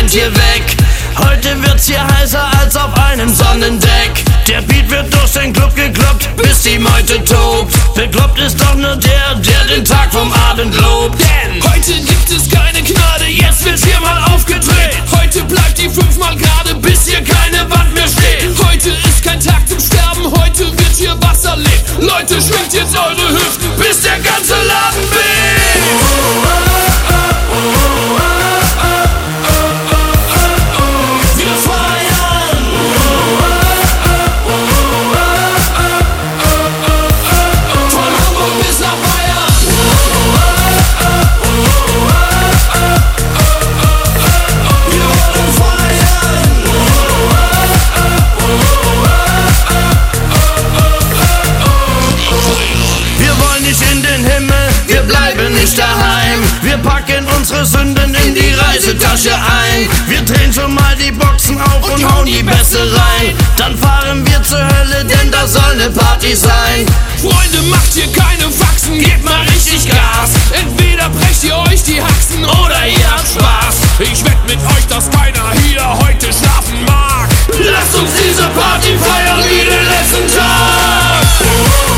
brennt hier weg. Heute wird's hier heißer als auf einem Sonnendeck. Der Beat wird durch den Club gekloppt, bis die Meute tobt. Bekloppt ist doch nur der den Tag vom Abend lobt. Denn heute gibt es keine Gnade, jetzt wird hier mal aufgedreht. Heute bleibt die 5-mal gerade, bis hier keine Wand mehr steht. Heute ist kein Tag zum Sterben, heute wird hier was erlebt. Leute, schwingt jetzt eure Hüften, bis der ganze Laden bebt. Wir feiern. Von Hamburg bis nach Bayern. Wir wollen feiern. wir wollen nicht in den Himmel, wir bleiben nicht daheim. Wir packen unsere Sünden in die Reisetasche ein. Wir drehen schon mal die Boxen auf und hauen die Bässe rein. Dann fahren wir zur Hölle, denn da soll ne Party sein. Freunde, macht hier keine Faxen, gebt mal richtig Gas. Entweder brecht ihr euch die Haxen oder ihr habt Spaß. Ich wett mit euch, dass keiner hier heute schlafen mag. Lasst uns diese Party feiern wie den letzten Tag.